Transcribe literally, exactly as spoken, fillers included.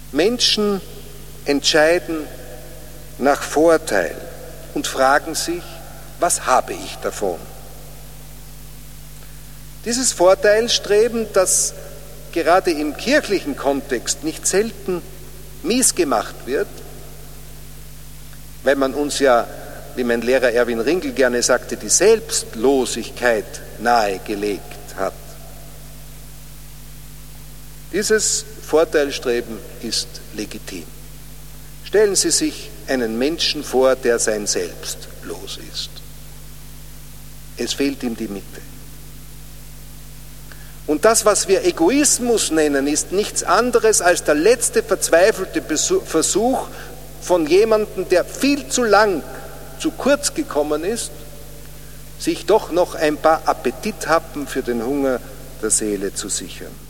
Menschen entscheiden nach Vorteil und fragen sich, was habe ich davon? Dieses Vorteilsstreben, das gerade im kirchlichen Kontext nicht selten mies gemacht wird, weil man uns ja, wie mein Lehrer Erwin Ringel gerne sagte, die Selbstlosigkeit nahegelegt hat. Dieses Vorteilsstreben ist legitim. Stellen Sie sich einen Menschen vor, der sein Selbst los ist. Es fehlt ihm die Mitte. Und das, was wir Egoismus nennen, ist nichts anderes als der letzte verzweifelte Versuch von jemandem, der viel zu lang zu kurz gekommen ist, sich doch noch ein paar Appetithappen für den Hunger der Seele zu sichern.